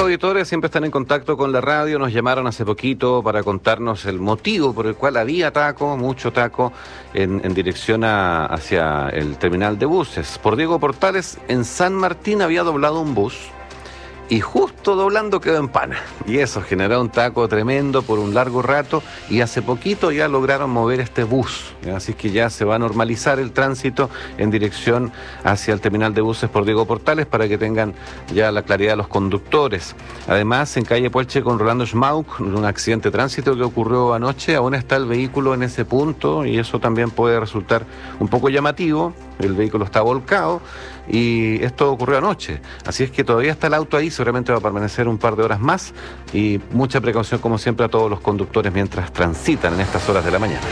auditores siempre están en contacto con la radio, nos llamaron hace poquito para contarnos el motivo por el cual había taco, mucho taco, en dirección hacia el terminal de buses. Por Diego Portales, en San Martín había doblado un bus y justo doblando quedó en pana. Y eso generó un taco tremendo por un largo rato y hace poquito ya lograron mover este bus. Así que ya se va a normalizar el tránsito en dirección hacia el terminal de buses por Diego Portales para que tengan ya la claridad los conductores. Además, en calle Puelche con Rolando Schmauk, un accidente de tránsito que ocurrió anoche, aún está el vehículo en ese punto y eso también puede resultar un poco llamativo. El vehículo está volcado y esto ocurrió anoche. Así es que todavía está el auto ahí, seguramente va a permanecer un par de horas más y mucha precaución como siempre a todos los conductes mientras transitan en estas horas de la mañana.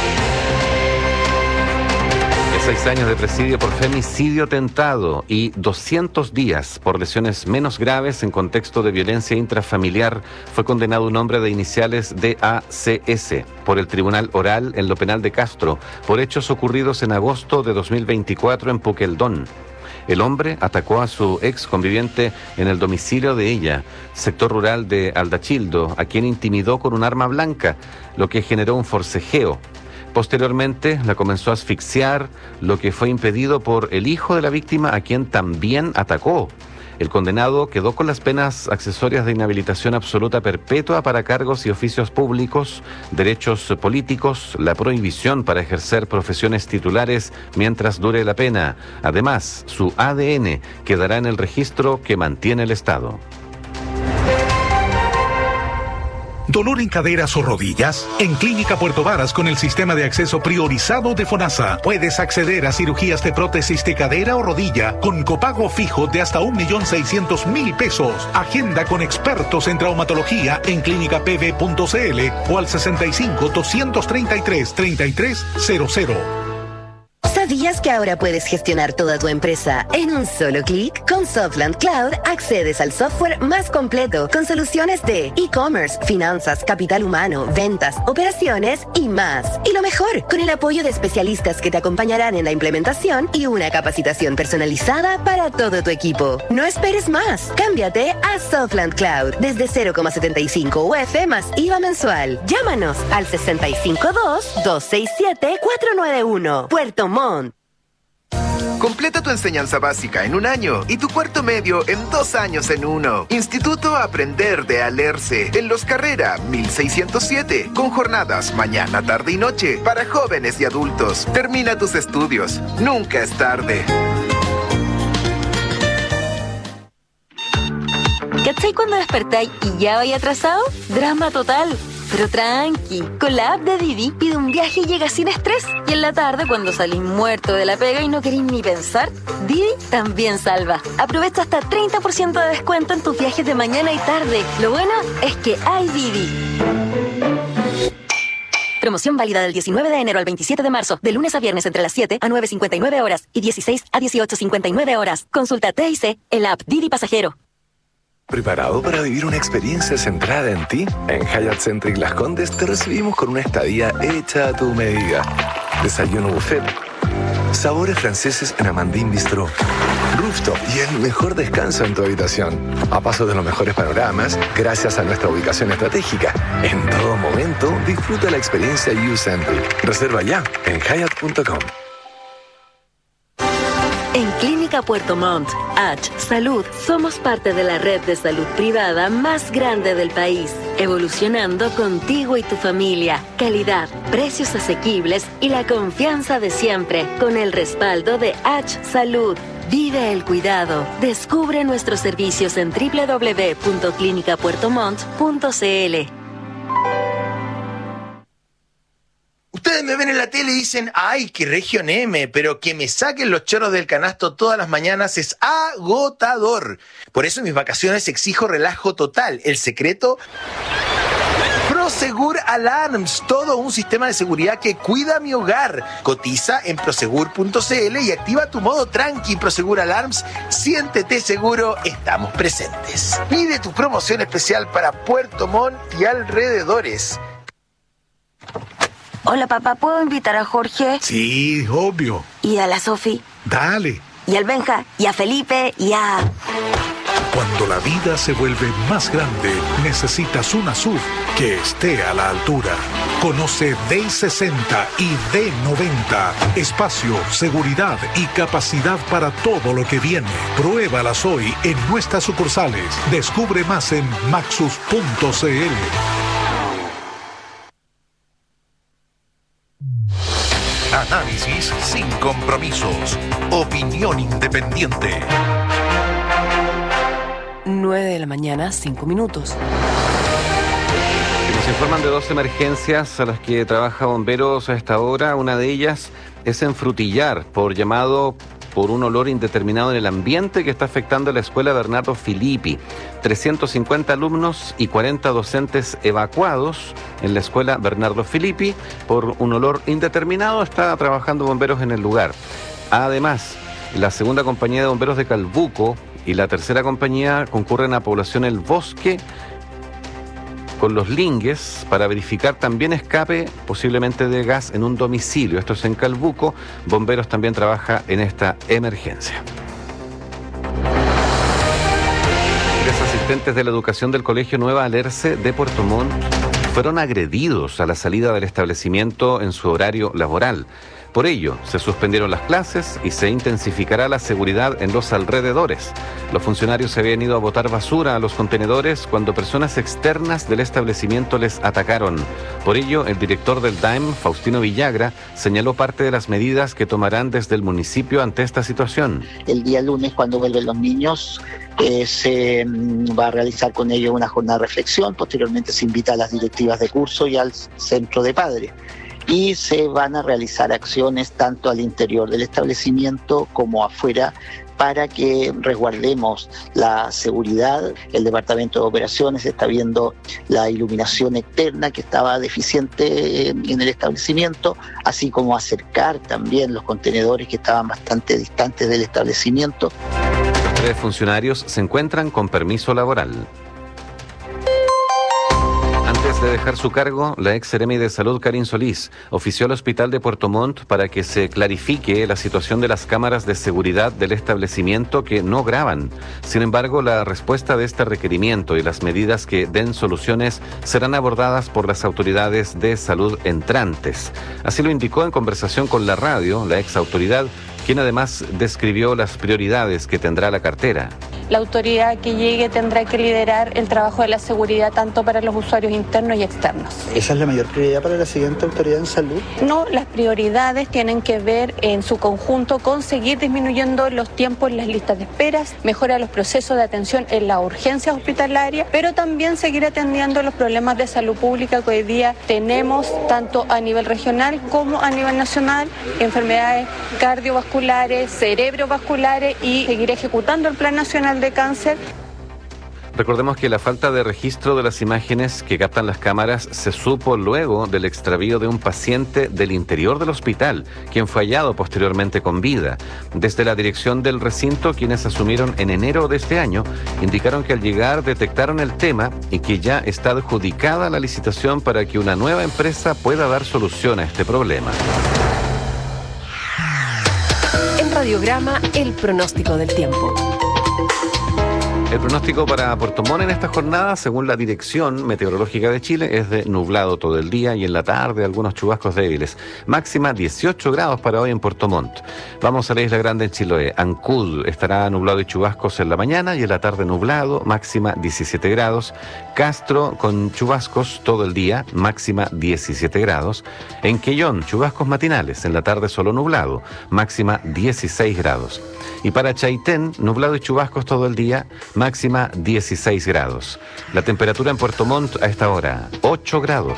6 años de presidio por femicidio tentado y 200 días por lesiones menos graves en contexto de violencia intrafamiliar fue condenado un hombre de iniciales DACS por el Tribunal Oral en lo Penal de Castro por hechos ocurridos en agosto de 2024 en Puqueldón. El hombre atacó a su ex conviviente en el domicilio de ella, sector rural de Aldachildo, a quien intimidó con un arma blanca, lo que generó un forcejeo. Posteriormente la comenzó a asfixiar, lo que fue impedido por el hijo de la víctima, a quien también atacó. El condenado quedó con las penas accesorias de inhabilitación absoluta perpetua para cargos y oficios públicos, derechos políticos, la prohibición para ejercer profesiones titulares mientras dure la pena. Además, su ADN quedará en el registro que mantiene el Estado. ¿Dolor en caderas o rodillas? En Clínica Puerto Varas, con el sistema de acceso priorizado de FONASA, puedes acceder a cirugías de prótesis de cadera o rodilla con copago fijo de hasta 1.600.000 pesos. Agenda con expertos en traumatología en clínicapv.cl o al 65-233-3300. ¿Sabías que ahora puedes gestionar toda tu empresa en un solo clic? Con Softland Cloud accedes al software más completo con soluciones de e-commerce, finanzas, capital humano, ventas, operaciones y más. Y lo mejor, con el apoyo de especialistas que te acompañarán en la implementación y una capacitación personalizada para todo tu equipo. No esperes más. Cámbiate a Softland Cloud desde 0,75 UF más IVA mensual. Llámanos al 652-267-491. Puerto Montt. Completa tu enseñanza básica en un año y tu cuarto medio en 2 años en uno. Instituto Aprender de Alerce, en Los Carrera, 1607, con jornadas mañana, tarde y noche para jóvenes y adultos. Termina tus estudios. Nunca es tarde. ¿Cachai cuando despertáis y ya vais atrasado? Drama total. Pero tranqui, con la app de Didi pide un viaje y llega sin estrés. Y en la tarde, cuando salís muerto de la pega y no queréis ni pensar, Didi también salva. Aprovecha hasta 30% de descuento en tus viajes de mañana y tarde. Lo bueno es que hay Didi. Promoción válida del 19 de enero al 27 de marzo, de lunes a viernes entre las 7 a 9:59 horas y 16 a 18:59 horas. Consulta TIC en la app Didi Pasajero. ¿Preparado para vivir una experiencia centrada en ti? En Hyatt Centric Las Condes te recibimos con una estadía hecha a tu medida. Desayuno buffet, sabores franceses en Amandine Bistro, rooftop y el mejor descanso en tu habitación. A paso de los mejores panoramas, gracias a nuestra ubicación estratégica. En todo momento, disfruta la experiencia U-Centric. Reserva ya en Hyatt.com. En Clínica Puerto Montt, H Salud, somos parte de la red de salud privada más grande del país, evolucionando contigo y tu familia. Calidad, precios asequibles y la confianza de siempre, con el respaldo de H Salud. Vive el cuidado. Descubre nuestros servicios en www.clinicapuertomont.cl. Ustedes me ven en la tele y dicen, ¡ay, qué región M! Pero que me saquen los chorros del canasto todas las mañanas es agotador. Por eso en mis vacaciones exijo relajo total. El secreto, Prosegur Alarms, todo un sistema de seguridad que cuida mi hogar. Cotiza en prosegur.cl y activa tu modo tranqui. Prosegur Alarms, siéntete seguro, estamos presentes. Pide tu promoción especial para Puerto Montt y alrededores. Hola, papá, ¿puedo invitar a Jorge? Sí, obvio. ¿Y a la Sofi? Dale. ¿Y al Benja? ¿Y a Felipe? ¿Y a...? Cuando la vida se vuelve más grande, necesitas una SUV que esté a la altura. Conoce D60 y D90. Espacio, seguridad y capacidad para todo lo que viene. Pruébalas hoy en nuestras sucursales. Descubre más en maxus.cl. Análisis sin compromisos. Opinión independiente. 9:05 a.m. Nos informan de 2 emergencias a las que trabaja bomberos a esta hora. Una de ellas es en Frutillar, por llamado por un olor indeterminado en el ambiente que está afectando a la escuela Bernardo Filippi. 350 alumnos y 40 docentes evacuados en la escuela Bernardo Filippi por un olor indeterminado. Está trabajando bomberos en el lugar. Además, la segunda compañía de bomberos de Calbuco y la tercera compañía concurren a población El Bosque con los lingues para verificar también escape posiblemente de gas en un domicilio. Esto es en Calbuco. Bomberos también trabaja en esta emergencia. 3 asistentes de la educación del Colegio Nueva Alerce de Puerto Montt fueron agredidos a la salida del establecimiento en su horario laboral. Por ello, se suspendieron las clases y se intensificará la seguridad en los alrededores. Los funcionarios se habían ido a botar basura a los contenedores cuando personas externas del establecimiento les atacaron. Por ello, el director del DAEM, Faustino Villagra, señaló parte de las medidas que tomarán desde el municipio ante esta situación. El día lunes, cuando vuelven los niños, se va a realizar con ellos una jornada de reflexión. Posteriormente se invita a las directivas de curso y al centro de padres. Y se van a realizar acciones tanto al interior del establecimiento como afuera para que resguardemos la seguridad. El Departamento de Operaciones está viendo la iluminación externa que estaba deficiente en el establecimiento, así como acercar también los contenedores que estaban bastante distantes del establecimiento. Los 3 funcionarios se encuentran con permiso laboral. Antes de dejar su cargo, la ex seremi de Salud, Karin Solís, ofició al Hospital de Puerto Montt para que se clarifique la situación de las cámaras de seguridad del establecimiento que no graban. Sin embargo, la respuesta de este requerimiento y las medidas que den soluciones serán abordadas por las autoridades de salud entrantes. Así lo indicó en conversación con la radio la ex autoridad, quien además describió las prioridades que tendrá la cartera. La autoridad que llegue tendrá que liderar el trabajo de la seguridad tanto para los usuarios internos y externos. ¿Esa es la mayor prioridad para la siguiente autoridad en salud? No, las prioridades tienen que ver en su conjunto con seguir disminuyendo los tiempos en las listas de esperas, mejorar los procesos de atención en las urgencias hospitalarias, pero también seguir atendiendo los problemas de salud pública que hoy día tenemos tanto a nivel regional como a nivel nacional, enfermedades cardiovasculares, cerebrovasculares, y seguir ejecutando el Plan Nacional de Cáncer. Recordemos que la falta de registro de las imágenes que captan las cámaras se supo luego del extravío de un paciente del interior del hospital, quien fue hallado posteriormente con vida. Desde la dirección del recinto, quienes asumieron en enero de este año, indicaron que al llegar detectaron el tema y que ya está adjudicada la licitación para que una nueva empresa pueda dar solución a este problema. En Radiograma, el pronóstico del tiempo. El pronóstico para Puerto Montt en esta jornada, según la Dirección Meteorológica de Chile, es de nublado todo el día y en la tarde algunos chubascos débiles. Máxima 18 grados para hoy en Puerto Montt. Vamos a la Isla Grande en Chiloé. Ancud estará nublado y chubascos en la mañana y en la tarde nublado, máxima 17 grados. Castro con chubascos todo el día, máxima 17 grados. En Quellón, chubascos matinales, en la tarde solo nublado, máxima 16 grados. Y para Chaitén, nublado y chubascos todo el día, máxima 16 grados. La temperatura en Puerto Montt a esta hora, 8 grados.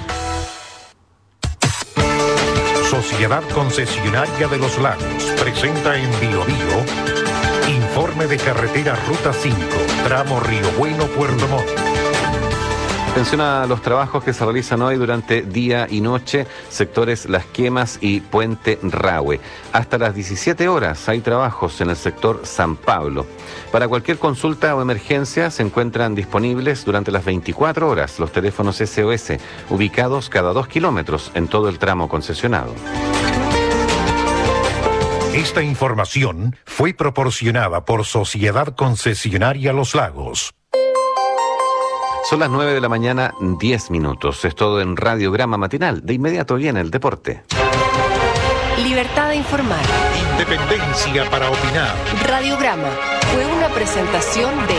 Sociedad Concesionaria de los Lagos presenta en Bio Bio informe de carretera Ruta 5, tramo Río Bueno, Puerto Montt. Atención a los trabajos que se realizan hoy durante día y noche, sectores Las Quemas y Puente Rahue. Hasta las 17 horas hay trabajos en el sector San Pablo. Para cualquier consulta o emergencia se encuentran disponibles durante las 24 horas los teléfonos SOS, ubicados cada 2 kilómetros en todo el tramo concesionado. Esta información fue proporcionada por Sociedad Concesionaria Los Lagos. Son las 9 de la mañana, 10 minutos. Es todo en Radiograma Matinal. De inmediato viene el deporte. Libertad de informar. Independencia para opinar. Radiograma fue una presentación de...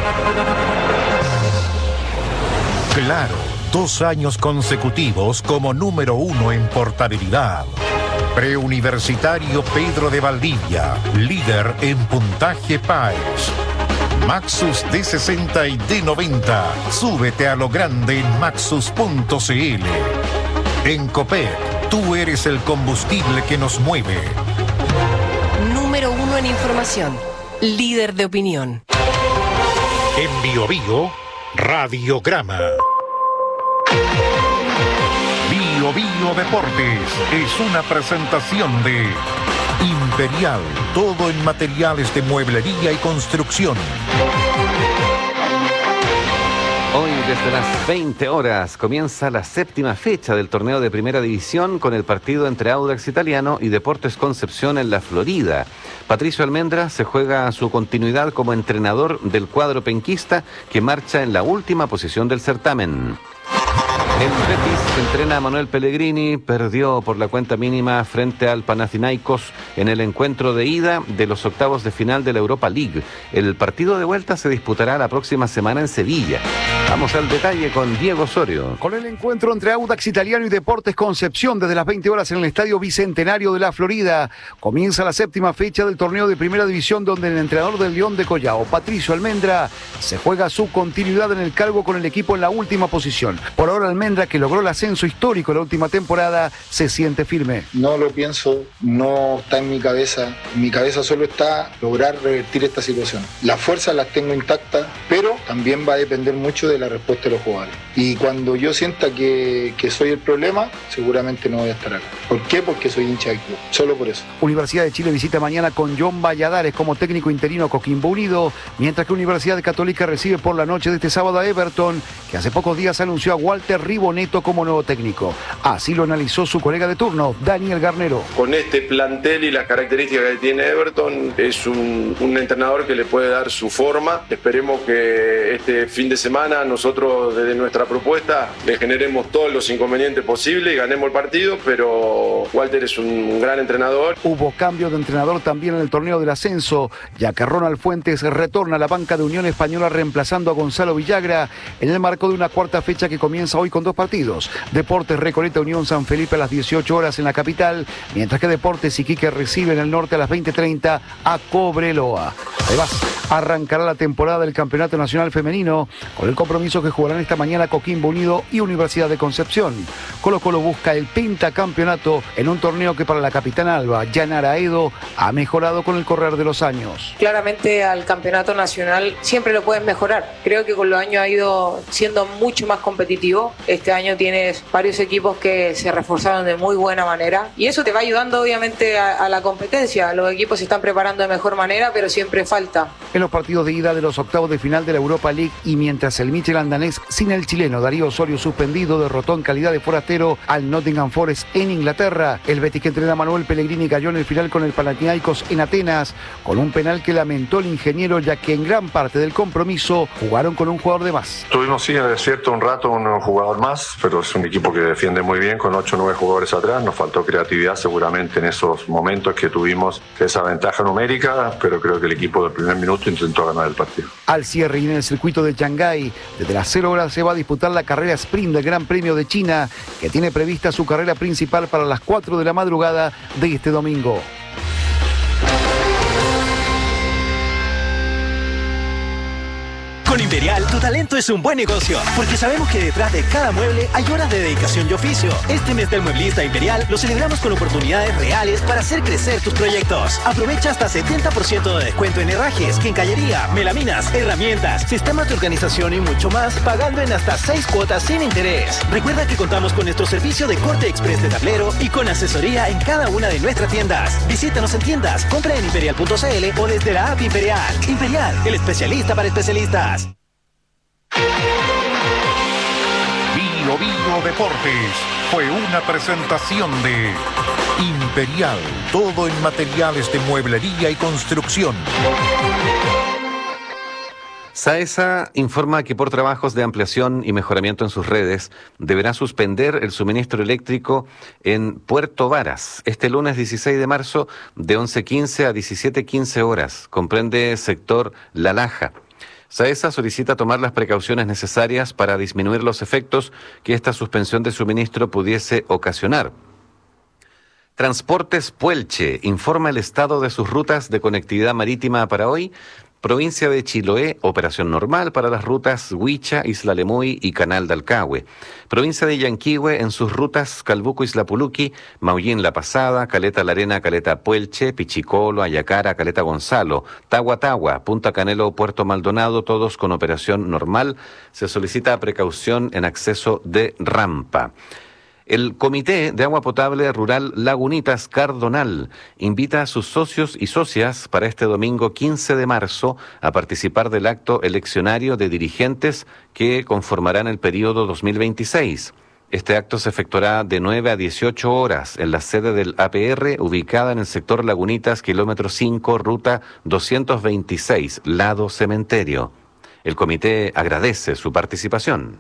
Claro, 2 años consecutivos como número 1 en portabilidad. Preuniversitario Pedro de Valdivia, líder en puntaje PAES. Maxus D60 y D90. Súbete a lo grande en maxus.cl. En Copec, tú eres el combustible que nos mueve. Número 1 en información. Líder de opinión. En Bio Bio, Radiograma. Bio Bio Deportes es una presentación de Imperial, todo en materiales de mueblería y construcción. Hoy desde las 20 horas comienza la 7ª fecha del torneo de Primera División con el partido entre Audax Italiano y Deportes Concepción en la Florida. Patricio Almendra se juega su continuidad como entrenador del cuadro penquista que marcha en la última posición del certamen. El Betis entrena a Manuel Pellegrini, perdió por la cuenta mínima frente al Panathinaikos en el encuentro de ida de los octavos de final de la Europa League. El partido de vuelta se disputará la próxima semana en Sevilla. Vamos al detalle con Diego Osorio. Con el encuentro entre Audax Italiano y Deportes Concepción desde las 20 horas en el Estadio Bicentenario de la Florida, comienza la 7ª fecha del torneo de Primera División donde el entrenador del León de Collao, Patricio Almendra, se juega su continuidad en el cargo con el equipo en la última posición. Por ahora Almendra, que logró el ascenso histórico la última temporada, se siente firme. No lo pienso, no está en mi cabeza. En mi cabeza solo está lograr revertir esta situación. Las fuerzas las tengo intactas, pero también va a depender mucho de la respuesta de los jugadores. Y cuando yo sienta que soy el problema, seguramente no voy a estar acá. ¿Por qué? Porque soy hincha del club. Solo por eso. Universidad de Chile visita mañana con John Valladares como técnico interino Coquimbo Unido, mientras que Universidad Católica recibe por la noche de este sábado a Everton, que hace pocos días anunció a Walter Riboneto como nuevo técnico. Así lo analizó su colega de turno, Daniel Garnero. Con este plantel y las características que tiene Everton, es un entrenador que le puede dar su forma. Esperemos que este fin de semana nosotros desde nuestra propuesta le generemos todos los inconvenientes posibles y ganemos el partido, pero Walter es un gran entrenador. Hubo cambio de entrenador también en el torneo del ascenso, ya que Ronald Fuentes retorna a la banca de Unión Española reemplazando a Gonzalo Villagra en el marco de una 4ª fecha que comienza hoy con 2 partidos. Deportes Recoleta Unión San Felipe a las 18 horas en la capital, mientras que Deportes Iquique recibe en el norte a las 20:30 a Cobreloa. Además, arrancará la temporada del Campeonato Nacional Femenino con el compromiso que jugarán esta mañana Coquimbo Unido y Universidad de Concepción. Colo-Colo busca el pentacampeonato en un torneo que para la capitana Alba, Yanara Edo, ha mejorado con el correr de los años. Claramente al Campeonato Nacional siempre lo puedes mejorar. Creo que con los años ha ido siendo mucho más competitivo. Este año tienes varios equipos que se reforzaron de muy buena manera y eso te va ayudando obviamente a la competencia. Los equipos se están preparando de mejor manera, pero siempre falta. En los partidos de ida de los octavos de final de la Europa League y mientras el Michelin danés sin el chileno Darío Osorio suspendido derrotó en calidad de forastero al Nottingham Forest en Inglaterra, el Betis que entrena a Manuel Pellegrini cayó en el final con el Panathinaikos en Atenas con un penal que lamentó el ingeniero, ya que en gran parte del compromiso jugaron con un jugador de más. Tuvimos sí en el desierto un rato un jugador más, pero es un equipo que defiende muy bien con 8 o 9 jugadores atrás. Nos faltó creatividad seguramente en esos momentos que tuvimos esa ventaja numérica, pero creo que el equipo del primer minuto intentó ganar el partido. Al cierre y en el circuito de Shanghái, desde las 0 horas se va a disputar la carrera sprint del Gran Premio de China, que tiene prevista su carrera principal para las 4 de la madrugada de este domingo. Con Imperial, tu talento es un buen negocio, porque sabemos que detrás de cada mueble hay horas de dedicación y oficio. Este mes del Mueblista Imperial lo celebramos con oportunidades reales para hacer crecer tus proyectos. Aprovecha hasta 70% de descuento en herrajes, quincallería, melaminas, herramientas, sistemas de organización y mucho más, pagando en hasta 6 cuotas sin interés. Recuerda que contamos con nuestro servicio de corte express de tablero y con asesoría en cada una de nuestras tiendas. Visítanos en tiendas, compra en imperial.cl o desde la app Imperial. Imperial, el especialista para especialistas. Bio Bio Deportes fue una presentación de Imperial, todo en materiales de mueblería y construcción. SAESA informa que por trabajos de ampliación y mejoramiento en sus redes deberá suspender el suministro eléctrico en Puerto Varas este lunes 16 de marzo de 11:15 a 17:15 horas. Comprende sector La Laja. SAESA solicita tomar las precauciones necesarias para disminuir los efectos que esta suspensión de suministro pudiese ocasionar. Transportes Puelche informa el estado de sus rutas de conectividad marítima para hoy. Provincia de Chiloé, operación normal para las rutas Huicha, Isla Lemoy y Canal de Alcagüe. Provincia de Yanquihue en sus rutas Calbuco, Isla Puluqui, Maullín La Pasada, Caleta La Arena, Caleta Puelche, Pichicolo, Ayacara, Caleta Gonzalo, Tagua, Punta Canelo, Puerto Maldonado, todos con operación normal. Se solicita precaución en acceso de rampa. El Comité de Agua Potable Rural Lagunitas Cardonal invita a sus socios y socias para este domingo 15 de marzo a participar del acto eleccionario de dirigentes que conformarán el periodo 2026. Este acto se efectuará de 9 a 18 horas en la sede del APR, ubicada en el sector Lagunitas, kilómetro 5, ruta 226, lado cementerio. El comité agradece su participación.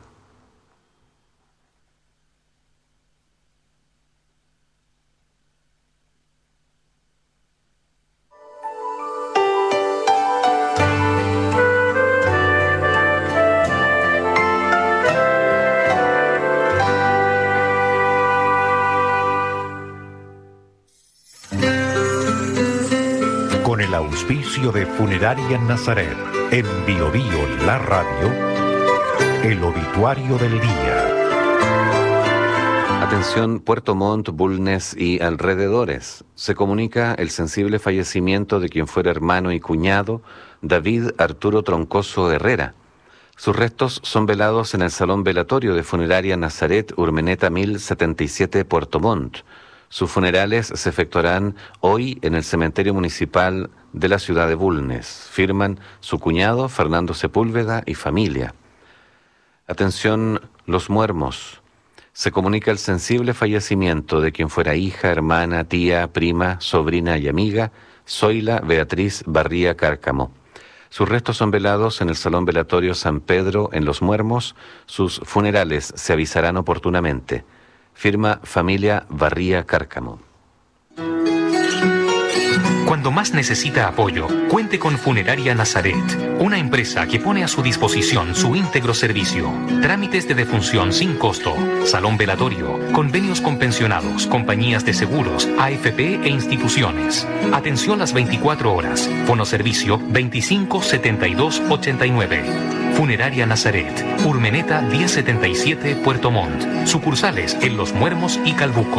Auspicio de Funeraria Nazaret, en Bio Bio La Radio, el obituario del día. Atención Puerto Montt, Bulnes y alrededores. Se comunica el sensible fallecimiento de quien fuera hermano y cuñado, David Arturo Troncoso Herrera. Sus restos son velados en el Salón Velatorio de Funeraria Nazaret, Urmeneta 1077, Puerto Montt. Sus funerales se efectuarán hoy en el Cementerio Municipal de la ciudad de Bulnes. Firman su cuñado, Fernando Sepúlveda, y familia. Atención, Los Muermos. Se comunica el sensible fallecimiento de quien fuera hija, hermana, tía, prima, sobrina y amiga, Zoila Beatriz Barría Cárcamo. Sus restos son velados en el Salón Velatorio San Pedro en Los Muermos. Sus funerales se avisarán oportunamente. Firma familia Barría Cárcamo. Cuando más necesita apoyo, cuente con Funeraria Nazaret, una empresa que pone a su disposición su íntegro servicio. Trámites de defunción sin costo, salón velatorio, convenios con pensionados, compañías de seguros, AFP e instituciones. Atención las 24 horas. Fonoservicio 25 72 89. Funeraria Nazaret, Urmeneta 1077, Puerto Montt. Sucursales en Los Muermos y Calbuco.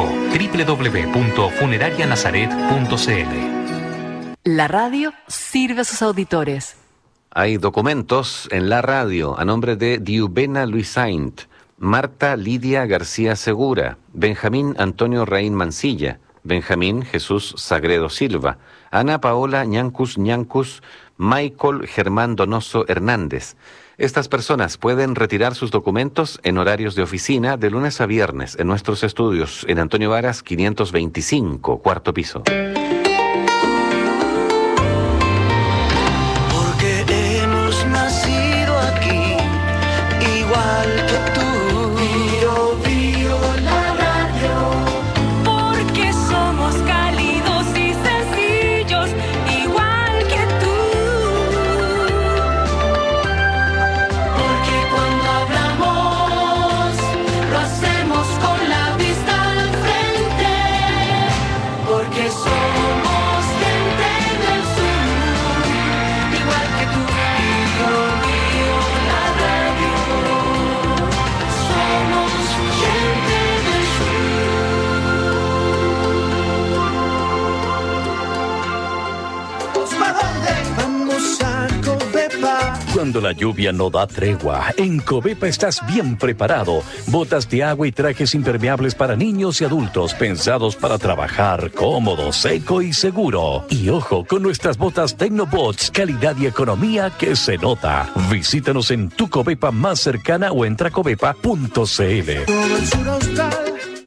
www.funerarianazaret.cl. La radio sirve a sus auditores. Hay documentos en la radio a nombre de Diubena Luis Saint, Marta Lidia García Segura, Benjamín Antonio Raín Mancilla, Benjamín Jesús Sagredo Silva, Ana Paola Ñancus, Michael Germán Donoso Hernández. Estas personas pueden retirar sus documentos en horarios de oficina de lunes a viernes en nuestros estudios en Antonio Varas 525, cuarto piso. Cuando la lluvia no da tregua, en Covepa estás bien preparado. Botas de agua y trajes impermeables para niños y adultos, pensados para trabajar cómodo, seco y seguro. Y ojo con nuestras botas Tecnobots, calidad y economía que se nota. Visítanos en tu Covepa más cercana o entra a covepa.cl.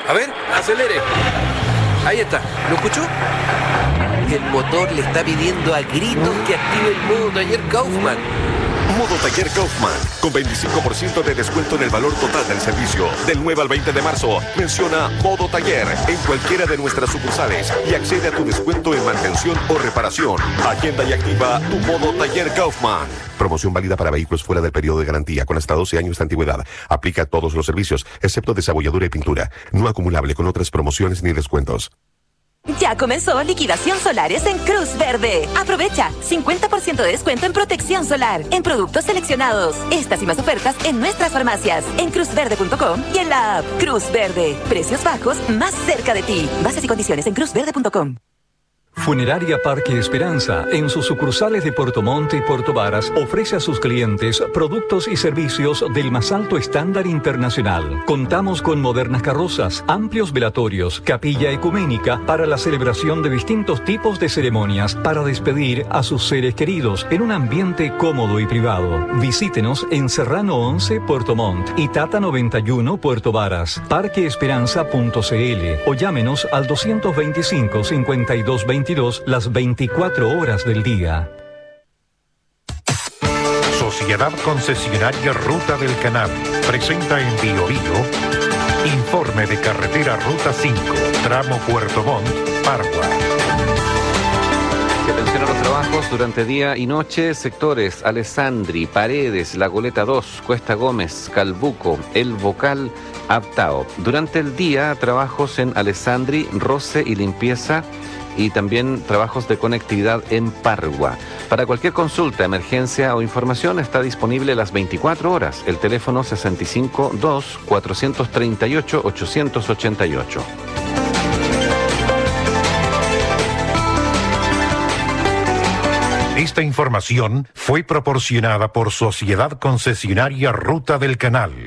A ver, acelere. Ahí está. ¿Lo escuchó? El motor le está pidiendo a gritos que active el modo taller Kaufman. Modo Taller Kaufman, con 25% de descuento en el valor total del servicio. Del 9 al 20 de marzo, menciona Modo Taller en cualquiera de nuestras sucursales y accede a tu descuento en mantención o reparación. Agenda y activa tu Modo Taller Kaufman. Promoción válida para vehículos fuera del periodo de garantía, con hasta 12 años de antigüedad. Aplica a todos los servicios, excepto desabolladura y pintura. No acumulable con otras promociones ni descuentos. Ya comenzó liquidación solares en Cruz Verde. Aprovecha 50% de descuento en protección solar en productos seleccionados. Estas y más ofertas en nuestras farmacias, en cruzverde.com y en la app Cruz Verde. Precios bajos más cerca de ti. Bases y condiciones en cruzverde.com. Funeraria Parque Esperanza, en sus sucursales de Puerto Montt y Puerto Varas, ofrece a sus clientes productos y servicios del más alto estándar internacional. Contamos con modernas carrozas, amplios velatorios, capilla ecuménica para la celebración de distintos tipos de ceremonias para despedir a sus seres queridos en un ambiente cómodo y privado. Visítenos en Serrano 11, Puerto Montt y Tata 91, Puerto Varas. Parqueesperanza.cl o llámenos al 225-5220 las 24 horas del día. Sociedad Concesionaria Ruta del Canal presenta en Biobío informe de carretera Ruta 5, tramo Puerto Montt, Pargua. Atención a los trabajos durante día y noche, sectores Alessandri, Paredes, La Goleta 2, Cuesta Gómez, Calbuco, El Bocal, Aptao. Durante el día, trabajos en Alessandri, roce y limpieza, y también trabajos de conectividad en Pargua. Para cualquier consulta, emergencia o información está disponible las 24 horas. El teléfono 652-438-888. Esta información fue proporcionada por Sociedad Concesionaria Ruta del Canal.